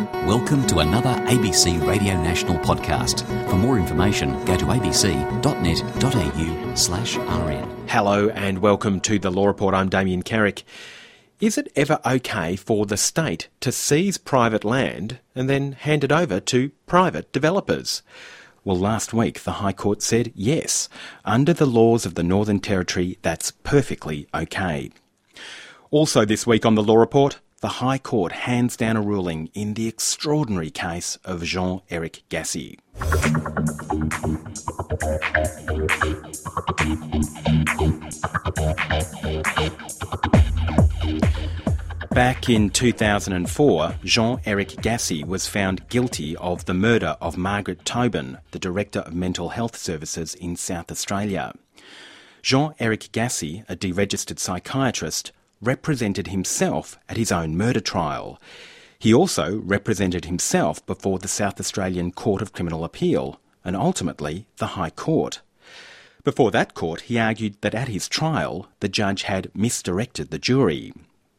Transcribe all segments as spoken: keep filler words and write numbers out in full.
Welcome to another A B C Radio National podcast. For more information, go to abc.net.au slash rn. Hello and welcome to The Law Report. I'm Damien Carrick. Is it ever okay for the state to seize private land and then hand it over to private developers? Well, last week the High Court said yes. Under the laws of the Northern Territory, that's perfectly okay. Also this week on The Law Report, the High Court hands down a ruling in the extraordinary case of Jean-Eric Gassi. Back in two thousand four, Jean-Eric Gassi was found guilty of the murder of Margaret Tobin, the Director of Mental Health Services in South Australia. Jean-Eric Gassi, a deregistered psychiatrist, represented himself at his own murder trial. He also represented himself before the South Australian Court of Criminal Appeal, and ultimately the High Court. Before that court, he argued that at his trial, the judge had misdirected the jury.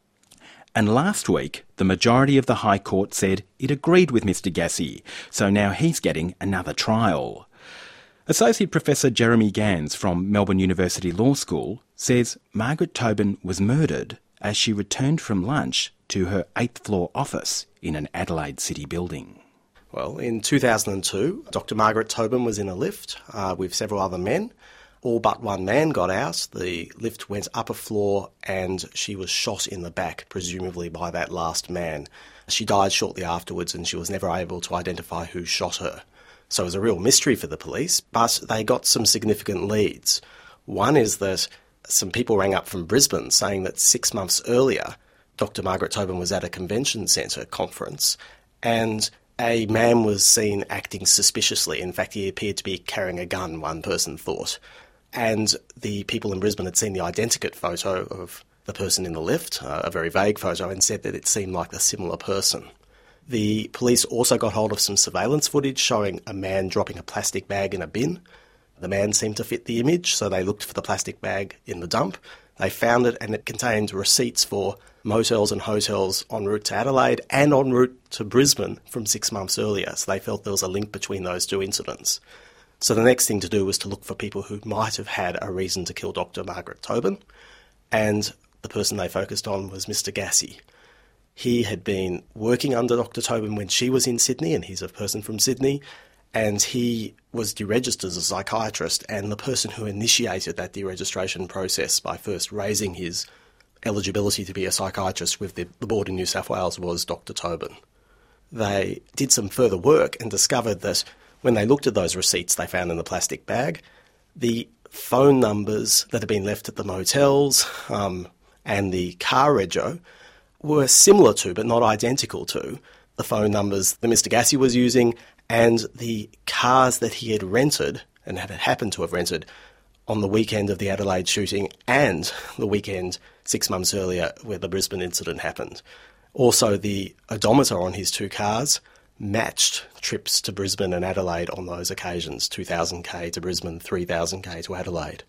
And last week, the majority of the High Court said it agreed with Mr Gassi, so now he's getting another trial. Associate Professor Jeremy Gans from Melbourne University Law School says Margaret Tobin was murdered as she returned from lunch to her eighth floor office in an Adelaide city building. Well, in two thousand two, Doctor Margaret Tobin was in a lift uh, with several other men. All but one man got out. The lift went up a floor and she was shot in the back, presumably by that last man. She died shortly afterwards and she was never able to identify who shot her. So it was a real mystery for the police, but they got some significant leads. One is that some people rang up from Brisbane saying that six months earlier, Doctor Margaret Tobin was at a convention centre conference and a man was seen acting suspiciously. In fact, he appeared to be carrying a gun, one person thought. And the people in Brisbane had seen the identikit photo of the person in the lift, uh, a very vague photo, and said that it seemed like a similar person. The police also got hold of some surveillance footage showing a man dropping a plastic bag in a bin. The man seemed to fit the image, so they looked for the plastic bag in the dump. They found it, and it contained receipts for motels and hotels en route to Adelaide and en route to Brisbane from six months earlier, so they felt there was a link between those two incidents. So the next thing to do was to look for people who might have had a reason to kill Doctor Margaret Tobin, and the person they focused on was Mr Gassi. He had been working under Doctor Tobin when she was in Sydney, and he's a person from Sydney, and he was deregistered as a psychiatrist, and the person who initiated that deregistration process by first raising his eligibility to be a psychiatrist with the, the board in New South Wales was Doctor Tobin. They did some further work and discovered that when they looked at those receipts they found in the plastic bag, the phone numbers that had been left at the motels um, and the car rego were similar to, but not identical to, the phone numbers that Mr Gassi was using and the cars that he had rented and had happened to have rented on the weekend of the Adelaide shooting and the weekend six months earlier where the Brisbane incident happened. Also, the odometer on his two cars matched trips to Brisbane and Adelaide on those occasions, two thousand k to Brisbane, three thousand k to Adelaide.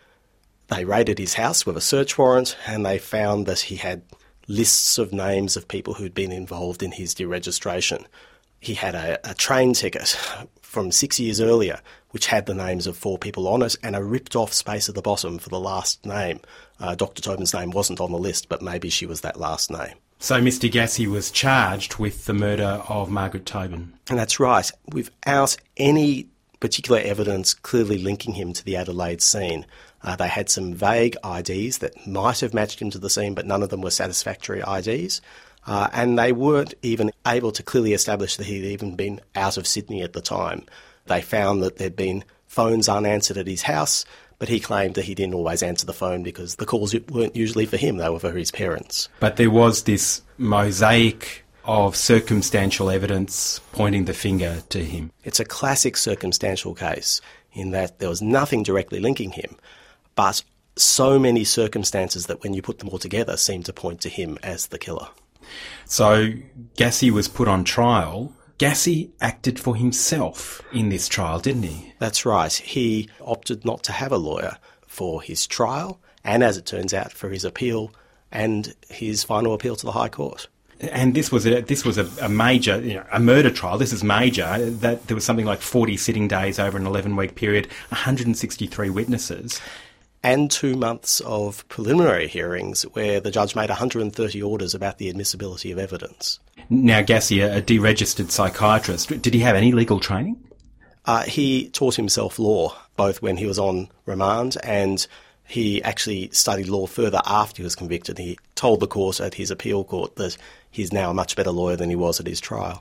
They raided his house with a search warrant and they found that he had lists of names of people who'd been involved in his deregistration. He had a, a train ticket from six years earlier which had the names of four people on it and a ripped-off space at the bottom for the last name. Uh, Doctor Tobin's name wasn't on the list, but maybe she was that last name. So Mr Gassi was charged with the murder of Margaret Tobin. And that's right. Without any particular evidence clearly linking him to the Adelaide scene. Uh, they had some vague I Ds that might have matched him to the scene, but none of them were satisfactory I Ds. Uh, and they weren't even able to clearly establish that he'd even been out of Sydney at the time. They found that there'd been phones unanswered at his house, but he claimed that he didn't always answer the phone because the calls weren't usually for him, they were for his parents. But there was this mosaic of circumstantial evidence pointing the finger to him. It's a classic circumstantial case in that there was nothing directly linking him, but so many circumstances that when you put them all together seem to point to him as the killer. So Gassi was put on trial. Gassi acted for himself in this trial, didn't he? That's right. He opted not to have a lawyer for his trial and, as it turns out, for his appeal and his final appeal to the High Court. And this was a this was a, a major, you know, a murder trial. This is major. That there was something like forty sitting days over an eleven-week period, one hundred sixty-three witnesses. And two months of preliminary hearings where the judge made one hundred thirty orders about the admissibility of evidence. Now, Gassi, a deregistered psychiatrist, did he have any legal training? Uh, he taught himself law, both when he was on remand and he actually studied law further after he was convicted. He told the court at his appeal court that he's now a much better lawyer than he was at his trial.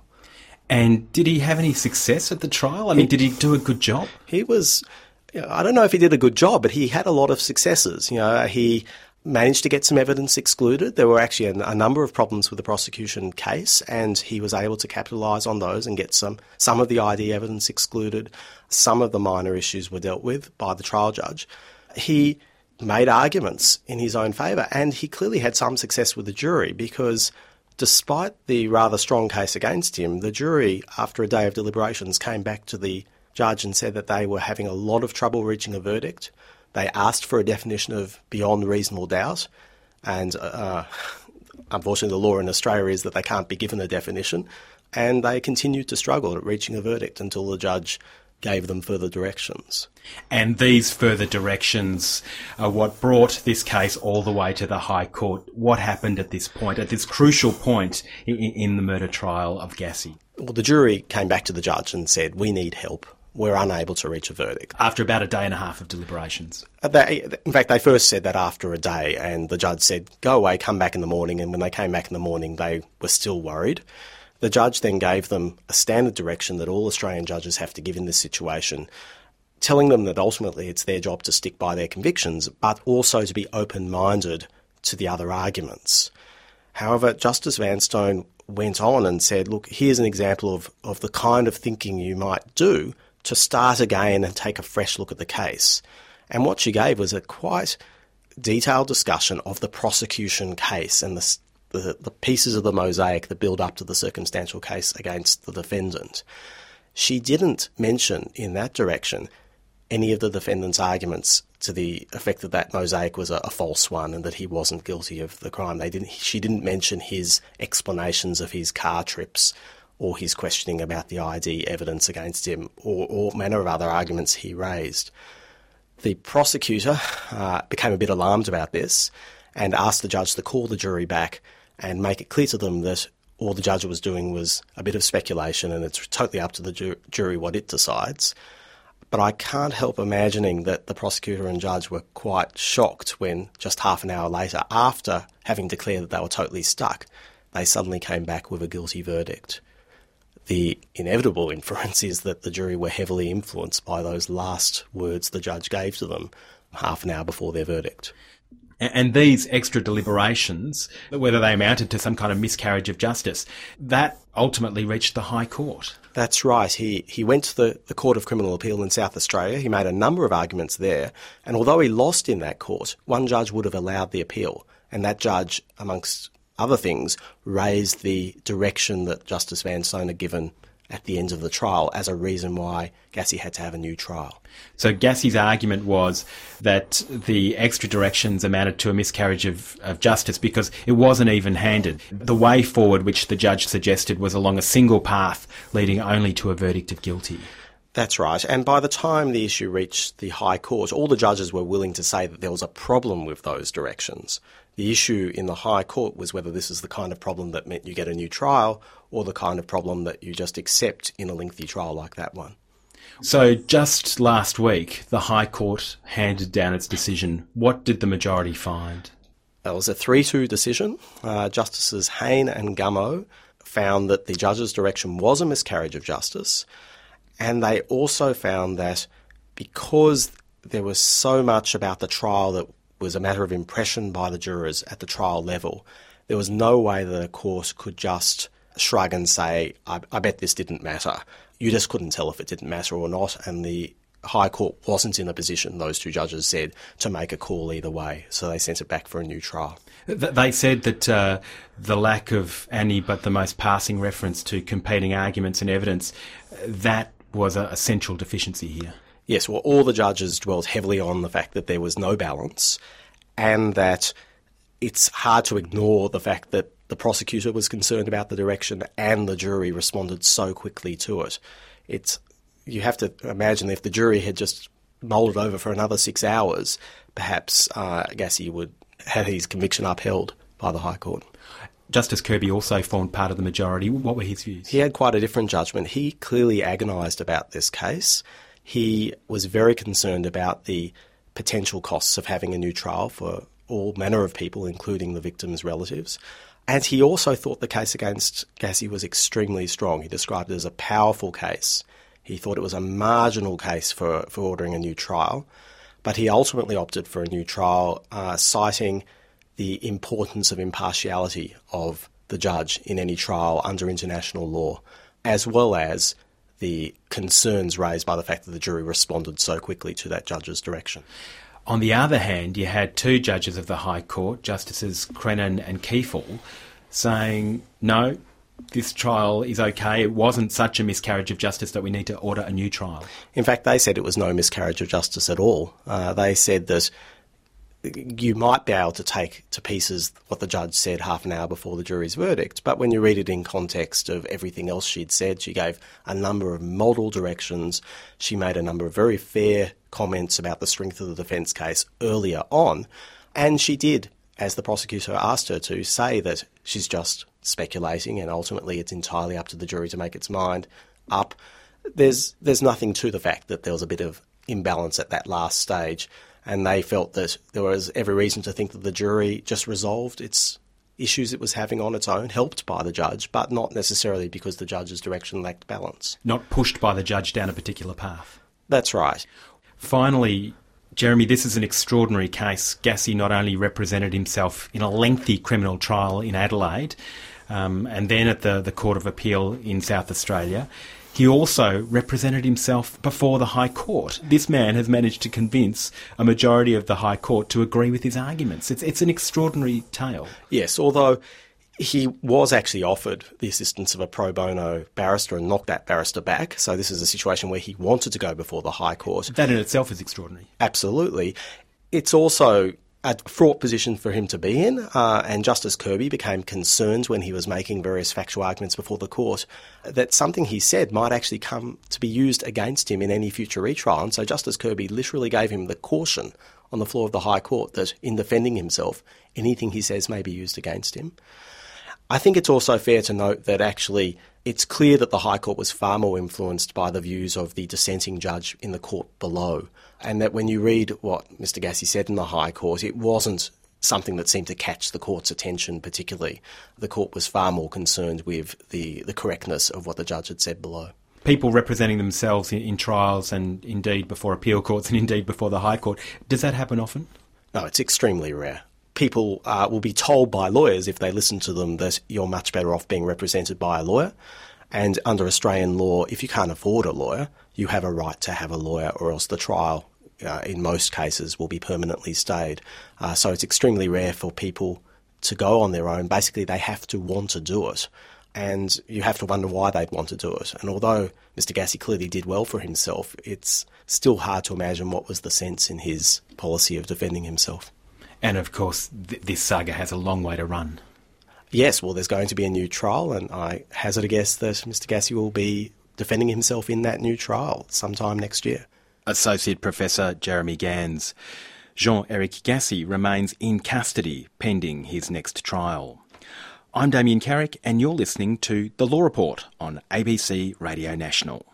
And did he have any success at the trial? I mean, did he do a good job? He was, you know, I don't know if he did a good job, but he had a lot of successes. You know, he managed to get some evidence excluded. There were actually a, a number of problems with the prosecution case, and he was able to capitalise on those and get some, some of the I D evidence excluded. Some of the minor issues were dealt with by the trial judge. He made arguments in his own favour, and he clearly had some success with the jury because despite the rather strong case against him, the jury, after a day of deliberations, came back to the judge and said that they were having a lot of trouble reaching a verdict. They asked for a definition of beyond reasonable doubt, and uh, unfortunately the law in Australia is that they can't be given a definition, and they continued to struggle at reaching a verdict until the judge gave them further directions. And these further directions are what brought this case all the way to the High Court. What happened at this point, at this crucial point in, in the murder trial of Gassi? Well, the jury came back to the judge and said, we need help. We're unable to reach a verdict. After about a day and a half of deliberations? They, in fact, they first said that after a day, and the judge said, go away, come back in the morning. And when they came back in the morning, they were still worried. The judge then gave them a standard direction that all Australian judges have to give in this situation, telling them that ultimately it's their job to stick by their convictions, but also to be open-minded to the other arguments. However, Justice Vanstone went on and said, look, here's an example of, of the kind of thinking you might do to start again and take a fresh look at the case. And what she gave was a quite detailed discussion of the prosecution case and the, the, the pieces of the mosaic that build up to the circumstantial case against the defendant. She didn't mention in that direction any of the defendant's arguments to the effect that that mosaic was a, a false one and that he wasn't guilty of the crime. They didn't. She didn't mention his explanations of his car trips or his questioning about the I D evidence against him, or all manner of other arguments he raised. The prosecutor uh, became a bit alarmed about this and asked the judge to call the jury back and make it clear to them that all the judge was doing was a bit of speculation and it's totally up to the ju- jury what it decides. But I can't help imagining that the prosecutor and judge were quite shocked when just half an hour later, after having declared that they were totally stuck, they suddenly came back with a guilty verdict. The inevitable inference is that the jury were heavily influenced by those last words the judge gave to them half an hour before their verdict. And these extra deliberations, whether they amounted to some kind of miscarriage of justice, that ultimately reached the High Court. That's right. He he went to the, the Court of Criminal Appeal in South Australia. He made a number of arguments there. And although he lost in that court, one judge would have allowed the appeal. And that judge, amongst other things, raised the direction that Justice Vanstone had given at the end of the trial as a reason why Gassi had to have a new trial. So Gassi's argument was that the extra directions amounted to a miscarriage of, of justice because it wasn't even-handed. The way forward which the judge suggested was along a single path leading only to a verdict of guilty. That's right. And by the time the issue reached the High Court, all the judges were willing to say that there was a problem with those directions. The issue in the High Court was whether this is the kind of problem that meant you get a new trial or the kind of problem that you just accept in a lengthy trial like that one. So just last week, the High Court handed down its decision. What did the majority find? It was a three two decision. Uh, Justices Hayne and Gummow found that the judge's direction was a miscarriage of justice, and they also found that because there was so much about the trial that was a matter of impression by the jurors at the trial level, there was no way that a court could just shrug and say, I, I bet this didn't matter. You just couldn't tell if it didn't matter or not, and the High Court wasn't in a position, those two judges said, to make a call either way, so they sent it back for a new trial. They said that uh, the lack of any but the most passing reference to competing arguments and evidence, that was a, a central deficiency here. Yes, well, all the judges dwelt heavily on the fact that there was no balance and that it's hard to ignore the fact that the prosecutor was concerned about the direction and the jury responded so quickly to it. It's, you have to imagine if the jury had just mulled it over for another six hours, perhaps uh, Gassie would have his conviction upheld by the High Court. Justice Kirby also formed part of the majority. What were his views? He had quite a different judgment. He clearly agonised about this case. He was very concerned about the potential costs of having a new trial for all manner of people, including the victims' relatives. And he also thought the case against Gassie was extremely strong. He described it as a powerful case. He thought it was a marginal case for, for ordering a new trial. But he ultimately opted for a new trial, uh, citing the importance of impartiality of the judge in any trial under international law, as well as the concerns raised by the fact that the jury responded so quickly to that judge's direction. On the other hand, you had two judges of the High Court, Justices Crennan and Kiefel, saying, no, this trial is okay, it wasn't such a miscarriage of justice that we need to order a new trial. In fact, they said it was no miscarriage of justice at all. Uh, they said that you might be able to take to pieces what the judge said half an hour before the jury's verdict, but when you read it in context of everything else she'd said, she gave a number of model directions, she made a number of very fair comments about the strength of the defence case earlier on, and she did, as the prosecutor asked her to, say that she's just speculating and ultimately it's entirely up to the jury to make its mind up. There's, there's nothing to the fact that there was a bit of imbalance at that last stage, and they felt that there was every reason to think that the jury just resolved its issues it was having on its own, helped by the judge, but not necessarily because the judge's direction lacked balance. Not pushed by the judge down a particular path. That's right. Finally, Jeremy, this is an extraordinary case. Gassie not only represented himself in a lengthy criminal trial in Adelaide, um, and then at the, the Court of Appeal in South Australia, he also represented himself before the High Court. This man has managed to convince a majority of the High Court to agree with his arguments. It's, it's an extraordinary tale. Yes, although he was actually offered the assistance of a pro bono barrister and knocked that barrister back. So this is a situation where he wanted to go before the High Court. That in itself is extraordinary. Absolutely. It's also a fraught position for him to be in, uh, and Justice Kirby became concerned when he was making various factual arguments before the court that something he said might actually come to be used against him in any future retrial. And so Justice Kirby literally gave him the caution on the floor of the High Court that in defending himself, anything he says may be used against him. I think it's also fair to note that actually it's clear that the High Court was far more influenced by the views of the dissenting judge in the court below, and that when you read what Mister Gassie said in the High Court, it wasn't something that seemed to catch the court's attention particularly. The court was far more concerned with the, the correctness of what the judge had said below. People representing themselves in, in trials and indeed before appeal courts and indeed before the High Court, does that happen often? No, it's extremely rare. People uh, will be told by lawyers, if they listen to them, that you're much better off being represented by a lawyer. And under Australian law, if you can't afford a lawyer, you have a right to have a lawyer, or else the trial, uh, in most cases, will be permanently stayed. Uh, so it's extremely rare for people to go on their own. Basically, they have to want to do it. And you have to wonder why they'd want to do it. And although Mister Gassie clearly did well for himself, it's still hard to imagine what was the sense in his policy of defending himself. And of course, th- this saga has a long way to run. Yes, well, there's going to be a new trial, and I hazard a guess that Mister Gassie will be defending himself in that new trial sometime next year. Associate Professor Jeremy Gans. Jean-Eric Gassie remains in custody pending his next trial. I'm Damien Carrick, and you're listening to The Law Report on A B C Radio National.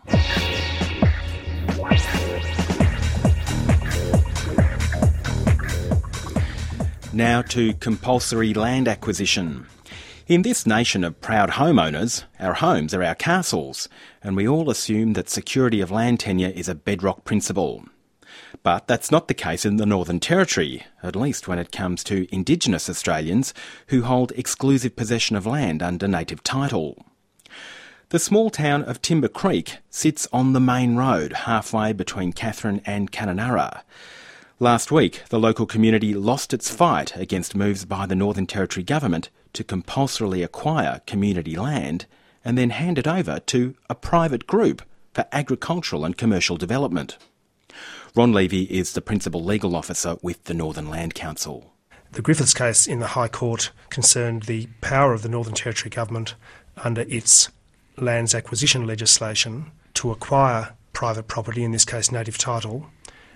Now to compulsory land acquisition. In this nation of proud homeowners, our homes are our castles, and we all assume that security of land tenure is a bedrock principle. But that's not the case in the Northern Territory, at least when it comes to Indigenous Australians who hold exclusive possession of land under native title. The small town of Timber Creek sits on the main road halfway between Katherine and Kununurra. Last week, the local community lost its fight against moves by the Northern Territory government to compulsorily acquire community land and then hand it over to a private group for agricultural and commercial development. Ron Levy is the Principal Legal Officer with the Northern Land Council. The Griffiths case in the High Court concerned the power of the Northern Territory Government under its lands acquisition legislation to acquire private property, in this case native title,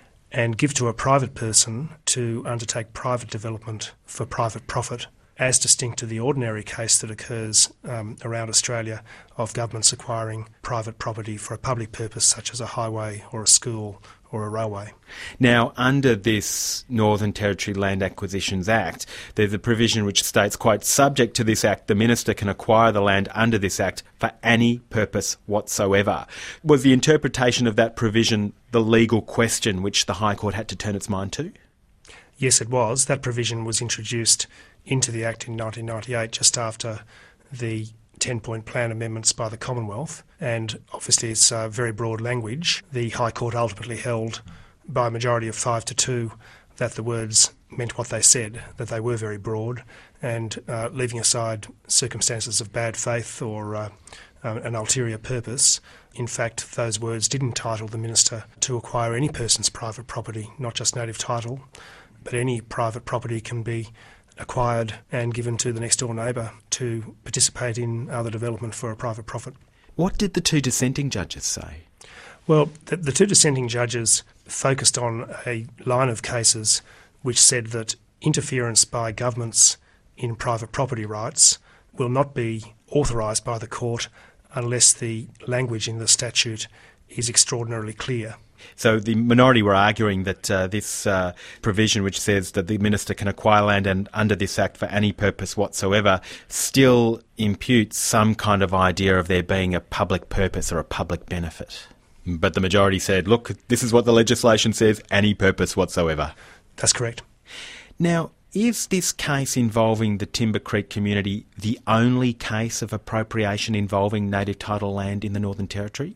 and give to a private person to undertake private development for private profit, as distinct to the ordinary case that occurs um, around Australia of governments acquiring private property for a public purpose such as a highway or a school or a railway. Now, under this Northern Territory Land Acquisitions Act, there's a provision which states, quote, subject to this Act, the Minister can acquire the land under this Act for any purpose whatsoever. Was the interpretation of that provision the legal question which the High Court had to turn its mind to? Yes, it was. That provision was introduced into the Act in nineteen ninety-eight, just after the ten-point plan amendments by the Commonwealth, and obviously it's uh, very broad language. The High Court ultimately held by a majority of five to two that the words meant what they said, that they were very broad, and uh, leaving aside circumstances of bad faith or uh, uh, an ulterior purpose, in fact those words did entitle the Minister to acquire any person's private property, not just native title, but any private property can be acquired and given to the next door neighbour to participate in other development for a private profit. What did the two dissenting judges say? Well, the, the two dissenting judges focused on a line of cases which said that interference by governments in private property rights will not be authorised by the court unless the language in the statute is extraordinarily clear. So the minority were arguing that uh, this uh, provision, which says that the Minister can acquire land and under this Act for any purpose whatsoever, still imputes some kind of idea of there being a public purpose or a public benefit. But the majority said, look, this is what the legislation says, any purpose whatsoever. That's correct. Now, is this case involving the Timber Creek community the only case of appropriation involving native title land in the Northern Territory?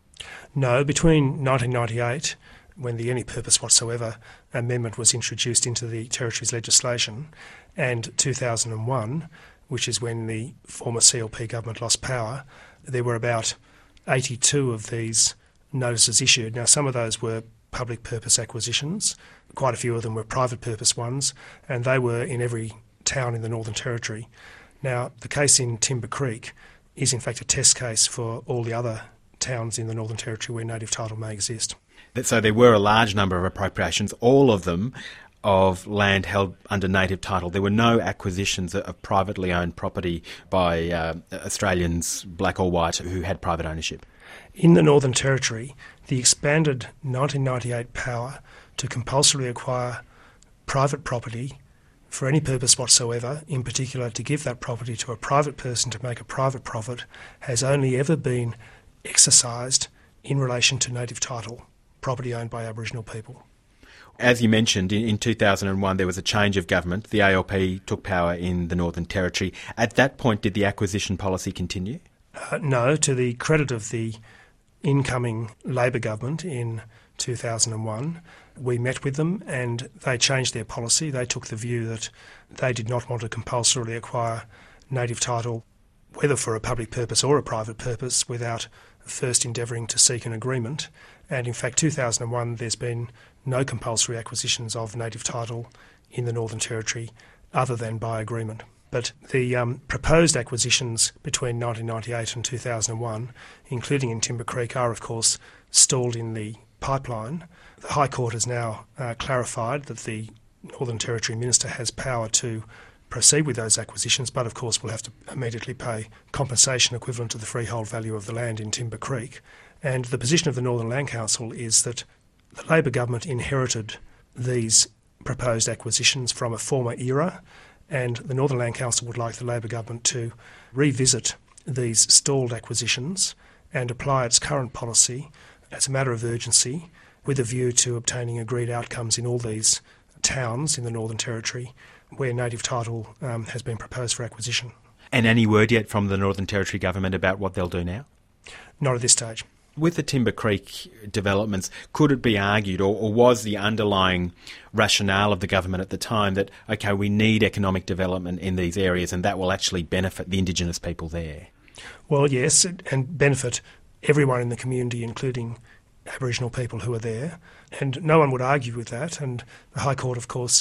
No, between nineteen ninety-eight, when the any purpose whatsoever amendment was introduced into the Territory's legislation, and two thousand one, which is when the former C L P government lost power, there were about eighty-two of these notices issued. Now, some of those were public purpose acquisitions, quite a few of them were private purpose ones, and they were in every town in the Northern Territory. Now, the case in Timber Creek is in fact a test case for all the other towns in the Northern Territory where native title may exist. So there were a large number of appropriations, all of them of land held under native title. There were no acquisitions of privately owned property by uh, Australians, black or white, who had private ownership. In the Northern Territory, the expanded nineteen ninety-eight power to compulsorily acquire private property for any purpose whatsoever, in particular to give that property to a private person to make a private profit, has only ever been exercised in relation to native title, property owned by Aboriginal people. As you mentioned, in, in two thousand one there was a change of government. The A L P took power in the Northern Territory. At that point, did the acquisition policy continue? Uh, no, to the credit of the incoming Labor government in two thousand one, we met with them and they changed their policy. They took the view that they did not want to compulsorily acquire native title, whether for a public purpose or a private purpose, without first endeavouring to seek an agreement. And in fact, two thousand one, there's been no compulsory acquisitions of native title in the Northern Territory other than by agreement. But the um, proposed acquisitions between nineteen ninety-eight and two thousand one, including in Timber Creek, are of course stalled in the pipeline. The High Court has now uh, clarified that the Northern Territory Minister has power to proceed with those acquisitions, but of course will have to immediately pay compensation equivalent to the freehold value of the land in Timber Creek. And the position of the Northern Land Council is that the Labor government inherited these proposed acquisitions from a former era, and the Northern Land Council would like the Labor government to revisit these stalled acquisitions and apply its current policy as a matter of urgency with a view to obtaining agreed outcomes in all these towns in the Northern Territory where native title um, has been proposed for acquisition. And any word yet from the Northern Territory government about what they'll do now? Not at this stage. With the Timber Creek developments, could it be argued, or, or was the underlying rationale of the government at the time that, okay, we need economic development in these areas and that will actually benefit the Indigenous people there? Well, yes, and benefit everyone in the community, including Aboriginal people who are there. And no one would argue with that. And the High Court, of course,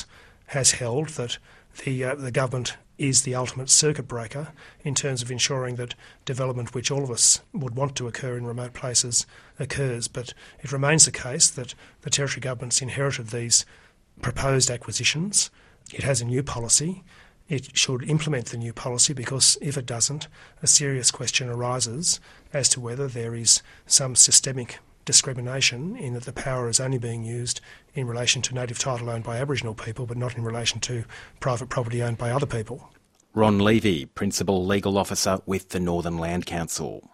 has held that the uh, the government is the ultimate circuit breaker in terms of ensuring that development which all of us would want to occur in remote places occurs. But it remains the case that the Territory Government's inherited these proposed acquisitions. It has a new policy. It should implement the new policy, because if it doesn't, a serious question arises as to whether there is some systemic discrimination in that the power is only being used in relation to native title owned by Aboriginal people, but not in relation to private property owned by other people. Ron Levy, Principal Legal Officer with the Northern Land Council.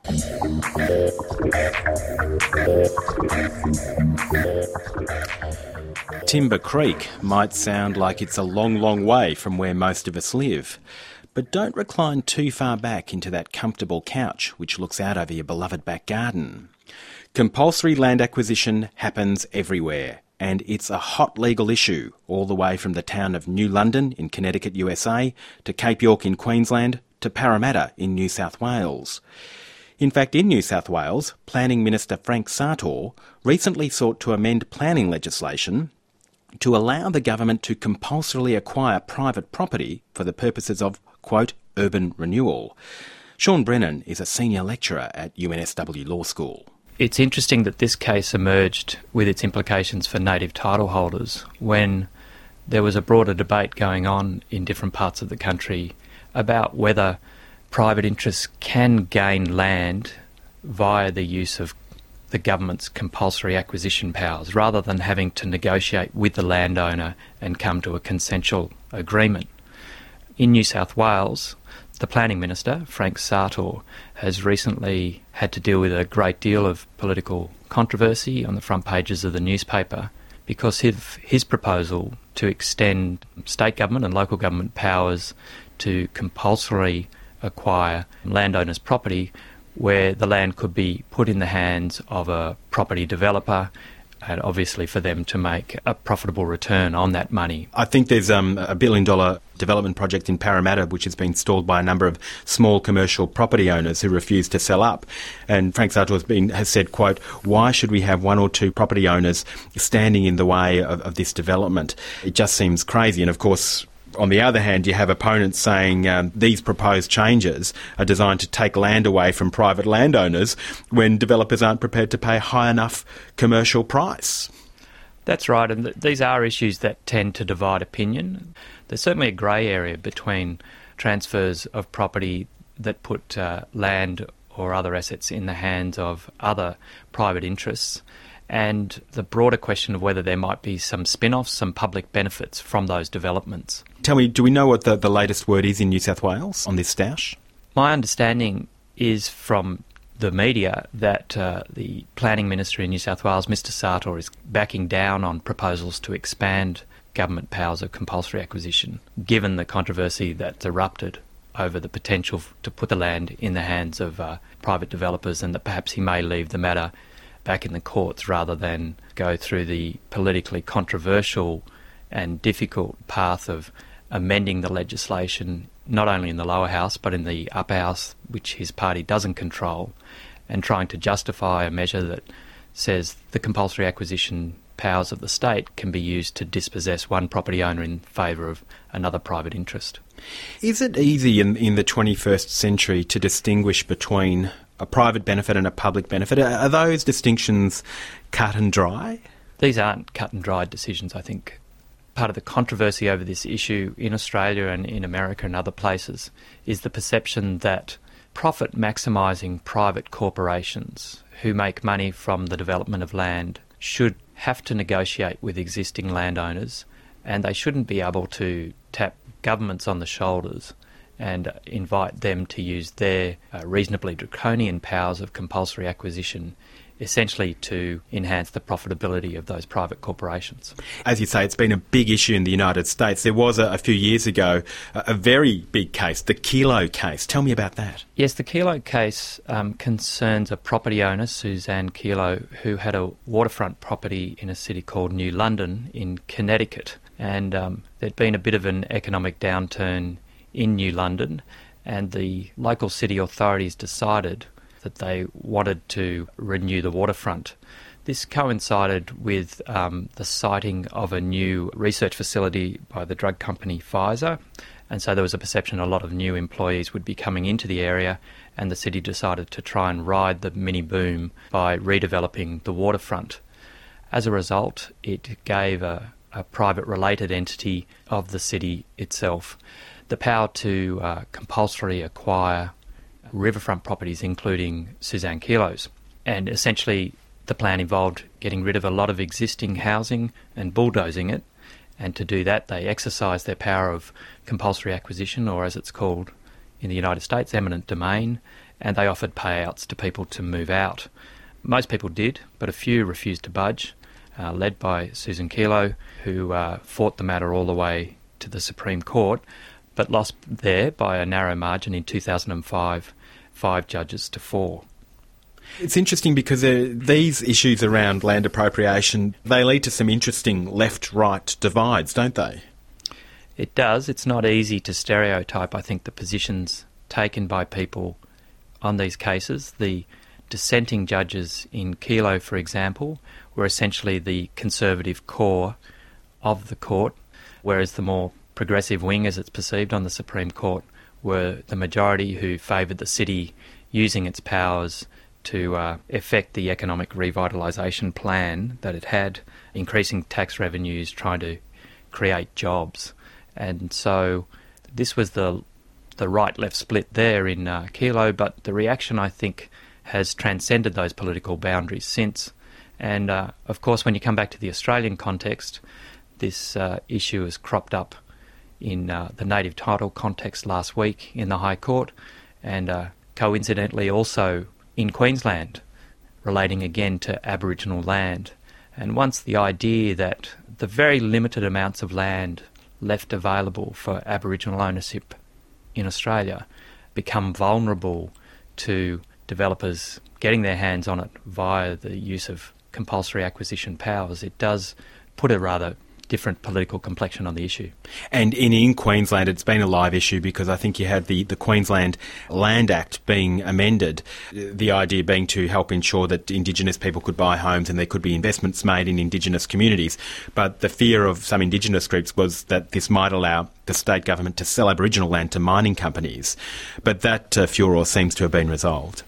Timber Creek might sound like it's a long, long way from where most of us live, but don't recline too far back into that comfortable couch which looks out over your beloved back garden. Compulsory land acquisition happens everywhere, and it's a hot legal issue all the way from the town of New London in Connecticut, U S A, to Cape York in Queensland, to Parramatta in New South Wales. In fact, in New South Wales, Planning Minister Frank Sartor recently sought to amend planning legislation to allow the government to compulsorily acquire private property for the purposes of, quote, urban renewal. Sean Brennan is a senior lecturer at U N S W Law School. It's interesting that this case emerged with its implications for native title holders when there was a broader debate going on in different parts of the country about whether private interests can gain land via the use of the government's compulsory acquisition powers, rather than having to negotiate with the landowner and come to a consensual agreement. In New South Wales, the Planning Minister, Frank Sartor, has recently had to deal with a great deal of political controversy on the front pages of the newspaper because his, his proposal to extend state government and local government powers to compulsorily acquire landowners' property where the land could be put in the hands of a property developer, and obviously for them to make a profitable return on that money. I think there's um, a billion dollar development project in Parramatta which has been stalled by a number of small commercial property owners who refuse to sell up. And Frank Sartor has, been, has said, quote, why should we have one or two property owners standing in the way of, of this development? It just seems crazy. And of course, on the other hand, you have opponents saying um, these proposed changes are designed to take land away from private landowners when developers aren't prepared to pay a high enough commercial price. That's right, and th- these are issues that tend to divide opinion. There's certainly a grey area between transfers of property that put uh, land or other assets in the hands of other private interests, and the broader question of whether there might be some spin-offs, some public benefits from those developments. Tell me, do we know what the, the latest word is in New South Wales on this stoush? My understanding is from the media that uh, the Planning Minister in New South Wales, Mister Sartor, is backing down on proposals to expand government powers of compulsory acquisition, given the controversy that's erupted over the potential to put the land in the hands of uh, private developers, and that perhaps he may leave the matter back in the courts rather than go through the politically controversial and difficult path of amending the legislation, not only in the lower house but in the upper house, which his party doesn't control, and trying to justify a measure that says the compulsory acquisition powers of the state can be used to dispossess one property owner in favour of another private interest. Is it easy in, in the twenty-first century to distinguish between a private benefit and a public benefit? Are those distinctions cut and dry? These aren't cut and dried decisions, I think. Part of the controversy over this issue in Australia and in America and other places is the perception that profit maximising private corporations who make money from the development of land should have to negotiate with existing landowners, and they shouldn't be able to tap governments on the shoulders and invite them to use their uh, reasonably draconian powers of compulsory acquisition essentially to enhance the profitability of those private corporations. As you say, it's been a big issue in the United States. There was a, a few years ago a, a very big case, the Kelo case. Tell me about that. Yes, the Kelo case um, concerns a property owner, Suzanne Kelo, who had a waterfront property in a city called New London in Connecticut. And um, there'd been a bit of an economic downturn in New London, and the local city authorities decided that they wanted to renew the waterfront This coincided with um, the siting of a new research facility by the drug company Pfizer, and so there was a perception a lot of new employees would be coming into the area, and the city decided to try and ride the mini boom by redeveloping the waterfront. As a result, it gave a, a private related entity of the city itself the power to uh, compulsorily acquire riverfront properties, including Suzanne Kilos. And essentially, the plan involved getting rid of a lot of existing housing and bulldozing it. And to do that, they exercised their power of compulsory acquisition, or as it's called in the United States, eminent domain, and they offered payouts to people to move out. Most people did, but a few refused to budge, uh, led by Susan Kilo, who uh, fought the matter all the way to the Supreme Court, but lost there by a narrow margin in two thousand five, five judges to four. It's interesting because uh, these issues around land appropriation, they lead to some interesting left-right divides, don't they? It does. It's not easy to stereotype, I think, the positions taken by people on these cases. The dissenting judges in Kilo, for example, were essentially the conservative core of the court, whereas the more progressive wing, as it's perceived on the Supreme Court, were the majority who favoured the city using its powers to uh, effect the economic revitalisation plan that it had, increasing tax revenues, trying to create jobs. And so this was the the right-left split there in uh, Kilo, but the reaction, I think, has transcended those political boundaries since. And, uh, of course, when you come back to the Australian context, this uh, issue has cropped up in uh, the native title context last week in the High Court, and uh, coincidentally also in Queensland, relating again to Aboriginal land. And once the idea that the very limited amounts of land left available for Aboriginal ownership in Australia become vulnerable to developers getting their hands on it via the use of compulsory acquisition powers, it does put a rather different political complexion on the issue. And in, in Queensland, it's been a live issue because I think you had the, the Queensland Land Act being amended, the idea being to help ensure that Indigenous people could buy homes and there could be investments made in Indigenous communities. But the fear of some Indigenous groups was that this might allow the state government to sell Aboriginal land to mining companies. But that uh, furor seems to have been resolved.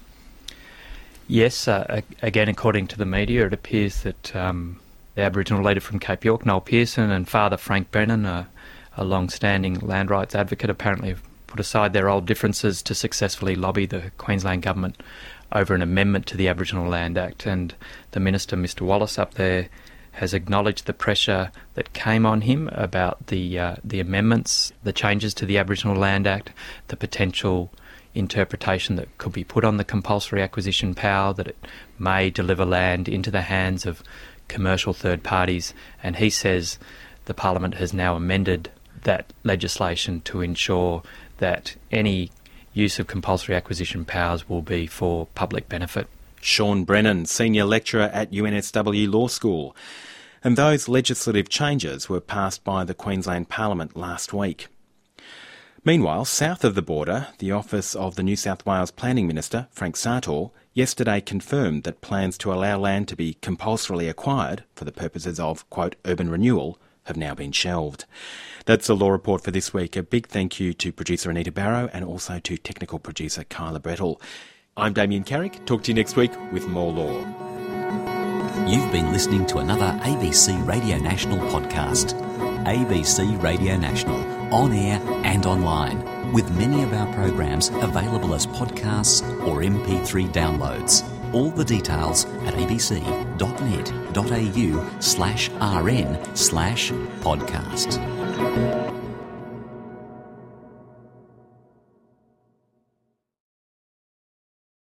Yes, uh, again, according to the media, it appears that um, the Aboriginal leader from Cape York, Noel Pearson, and Father Frank Brennan, a, a long-standing land rights advocate, apparently have put aside their old differences to successfully lobby the Queensland government over an amendment to the Aboriginal Land Act. And the Minister, Mister Wallace, up there, has acknowledged the pressure that came on him about the uh, the amendments, the changes to the Aboriginal Land Act, the potential interpretation that could be put on the compulsory acquisition power, that it may deliver land into the hands of commercial third parties, and he says the Parliament has now amended that legislation to ensure that any use of compulsory acquisition powers will be for public benefit. Sean Brennan, Senior Lecturer at U N S W Law School. And those legislative changes were passed by the Queensland Parliament last week. Meanwhile, south of the border, the office of the New South Wales Planning Minister, Frank Sartor, yesterday confirmed that plans to allow land to be compulsorily acquired for the purposes of, quote, urban renewal have now been shelved. That's the Law Report for this week. A big thank you to producer Anita Barrow and also to technical producer Kyla Brettle. I'm Damien Carrick. Talk to you next week with more law. You've been listening to another A B C Radio National podcast. A B C Radio National, on air and online, with many of our programs available as podcasts or M P three downloads. All the details at abc.net.au slash rn slash podcast.